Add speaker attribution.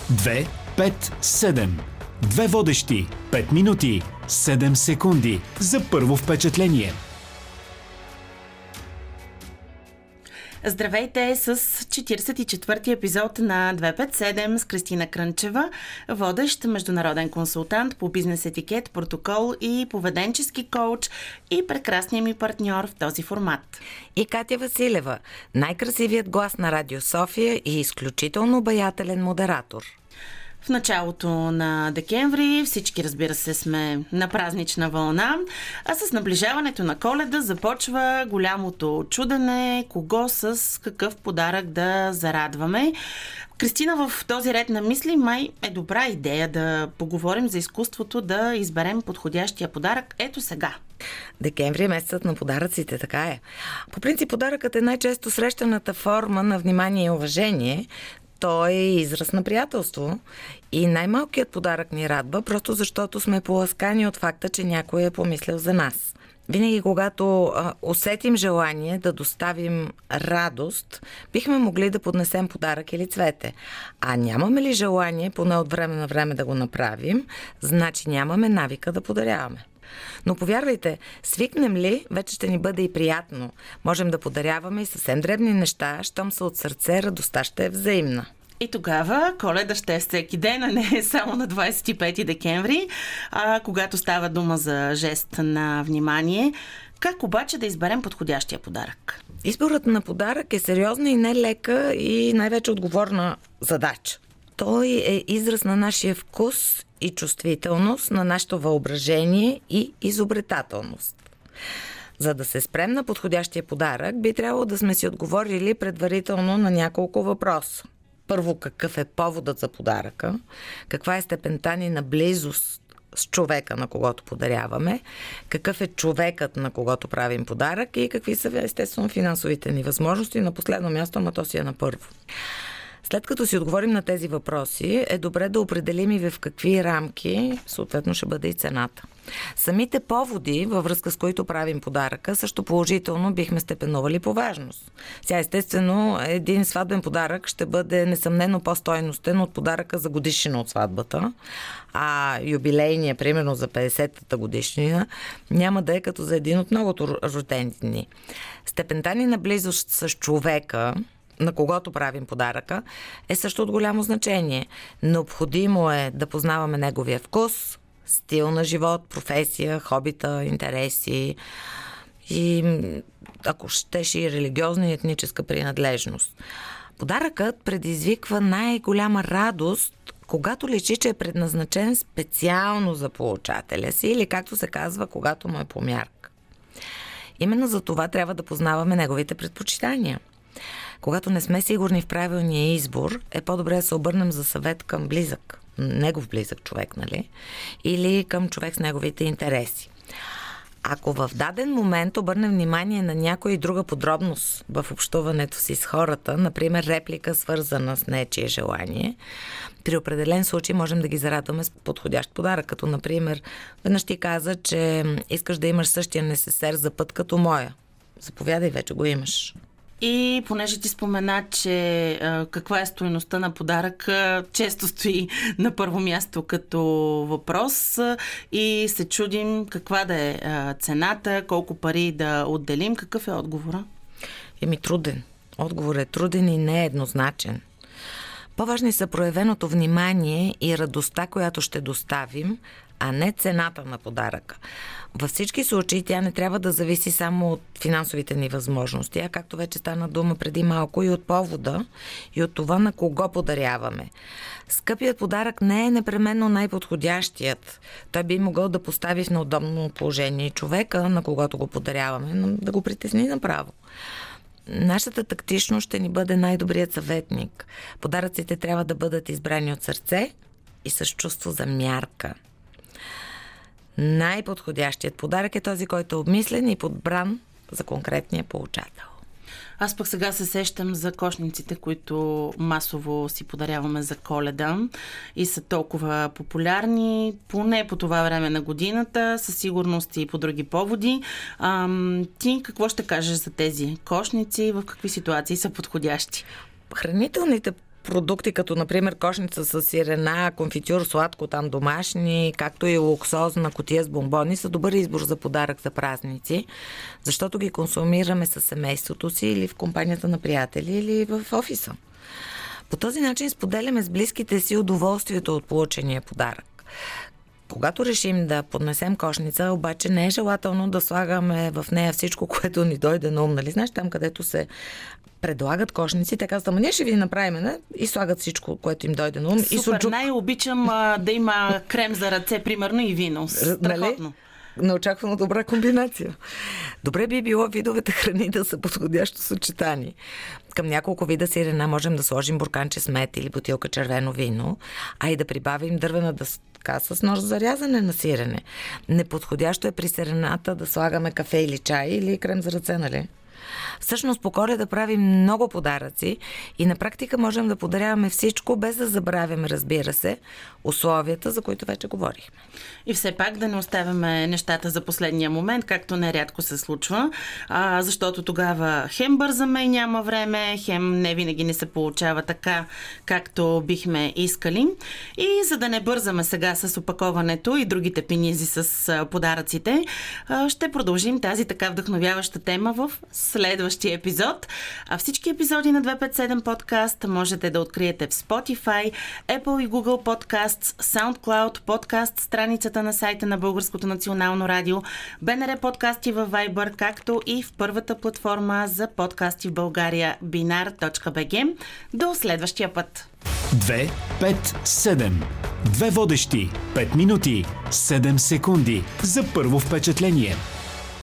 Speaker 1: 2, 5, 7. Две водещи, 5 минути, 7 секунди за първо впечатление.
Speaker 2: Здравейте с 44-ти епизод на 257 с Кристина Крънчева, водещ международен консултант по бизнес етикет, протокол и поведенчески коуч и прекрасният ми партньор в този формат.
Speaker 3: И Катя Василева, най-красивият глас на Радио София и изключително обаятелен модератор.
Speaker 2: В началото на декември всички, разбира се, сме на празнична вълна, а с наближаването на Коледа започва голямото чудене кого с какъв подарък да зарадваме. Кристина, в този ред на мисли май е добра идея да поговорим за изкуството да изберем подходящия подарък ето сега.
Speaker 3: Декември е месецът на подаръците, така е. По принцип подаръкът е най-често срещаната форма на внимание и уважение. Той е израз на приятелство и най-малкият подарък ни радва, просто защото сме поласкани от факта, че някой е помислил за нас. Винаги, когато усетим желание да доставим радост, бихме могли да поднесем подарък или цвете. А нямаме ли желание, поне от време на време да го направим, значи нямаме навика да подаряваме. Но повярвайте, свикнем ли, вече ще ни бъде и приятно. Можем да подаряваме и съвсем дребни неща, щом са от сърце, радостта ще е взаимна.
Speaker 2: И тогава Коледа ще е всеки ден, а не само на 25 декември, когато става дума за жест на внимание. Как обаче да изберем подходящия подарък?
Speaker 3: Изборът на подарък е сериозна и нелека и най-вече отговорна задача. Той е израз на нашия вкус и чувствителност, на нашето въображение и изобретателност. За да се спрем на подходящия подарък, би трябвало да сме си отговорили предварително на няколко въпроса. Първо, какъв е поводът за подаръка? Каква е степента ни на близост с човека, на когото подаряваме? Какъв е човекът, на когото правим подарък? И какви са, естествено, финансовите ни възможности? На последно място, ама то си е на първо. След като си отговорим на тези въпроси, е добре да определим и в какви рамки, съответно, ще бъде и цената. Самите поводи, във връзка с които правим подаръка, също положително бихме степенували по важност. Сега, естествено, един сватбен подарък ще бъде несъмнено по-стойностен от подаръка за годишнина от сватбата, а юбилейния, примерно за 50-та годишнина, няма да е като за един от многото рождени дни. Степента ни на близост с човека, на когото правим подаръка, е също от голямо значение. Необходимо е да познаваме неговия вкус, стил на живот, професия, хобита, интереси и, ако щеш, и религиозна и етническа принадлежност. Подаръкът предизвиква най-голяма радост, когато личи, че е предназначен специално за получателя си или, както се казва, когато му е по мярка. Именно за това трябва да познаваме неговите предпочитания. Когато не сме сигурни в правилния избор, е по-добре да се обърнем за съвет към негов близък човек, нали? Или към човек с неговите интереси. Ако в даден момент обърнем внимание на някоя друга подробност в общуването си с хората, например реплика свързана с нечие желание, при определен случай можем да ги зарадваме с подходящ подарък, като например веднъж ти каза, че искаш да имаш същия несесер за път като моя. Заповядай, вече го имаш.
Speaker 2: И понеже ти спомена, че каква е стойността на подаръка, често стои на първо място като въпрос и се чудим каква да е цената, колко пари да отделим. Какъв е отговора?
Speaker 3: Труден. Отговорът е труден и не е еднозначен. По-важни са проявеното внимание и радостта, която ще доставим, а не цената на подаръка. Във всички случаи тя не трябва да зависи само от финансовите ни възможности, а както вече стана дума преди малко, и от повода, и от това на кого подаряваме. Скъпият подарък не е непременно най-подходящият. Той би могъл да постави в неудобно положение човека, на когото го подаряваме, но да го притесни направо. Нашата тактичност ще ни бъде най-добрият съветник. Подаръците трябва да бъдат избрани от сърце и с чувство за мярка. Най-подходящият подарък е този, който е обмислен и подбран за конкретния получател.
Speaker 2: Аз пък сега се сещам за кошниците, които масово си подаряваме за Коледа и са толкова популярни, поне по това време на годината, със сигурност и по други поводи. Ти какво ще кажеш за тези кошници? В какви ситуации са подходящи?
Speaker 3: Хранителните продукти, като например кошница с сирена, конфитюр, сладко там домашни, както и луксозна кутия с бомбони, са добър избор за подарък за празници, защото ги консумираме със семейството си или в компанията на приятели, или в офиса. По този начин споделяме с близките си удоволствието от получения подарък. Когато решим да поднесем кошница, обаче не е желателно да слагаме в нея всичко, което ни дойде на ум. Нали? Знаеш, там където се предлагат кошници, те казват, ама ние ще ви направим, не? И слагат всичко, което им дойде на ум.
Speaker 2: Супер, най-обичам да има крем за ръце, примерно, и вино. Страхотно.
Speaker 3: Неочаквано добра комбинация. Добре би било видовете храни да са подходящо съчетани. Към няколко вида сирена можем да сложим бурканче с мед или бутилка червено вино, а и да прибавим дървена дъска с нож за рязане на сирене. Неподходящо е при сирената да слагаме кафе или чай или крем за ръце, нали? Всъщност по Коледа правим много подаръци и на практика можем да подаряваме всичко, без да забравяме, разбира се, условията, за които вече говорихме.
Speaker 2: И все пак да не оставяме нещата за последния момент, както нерядко се случва, защото тогава хем бързаме и няма време, хем не винаги не се получава така, както бихме искали. И за да не бързаме сега с опаковането и другите пенизи с подаръците, ще продължим тази така вдъхновяваща тема в следващия епизод. А всички епизоди на 257 подкаст можете да откриете в Spotify, Apple и Google Podcasts, SoundCloud, подкаст, страницата на сайта на Българското национално радио, БНР подкасти във Viber, както и в първата платформа за подкасти в България binar.bg. До следващия път!
Speaker 1: 2, 5, 7. Две водещи. 5 минути. 7 секунди. За първо впечатление.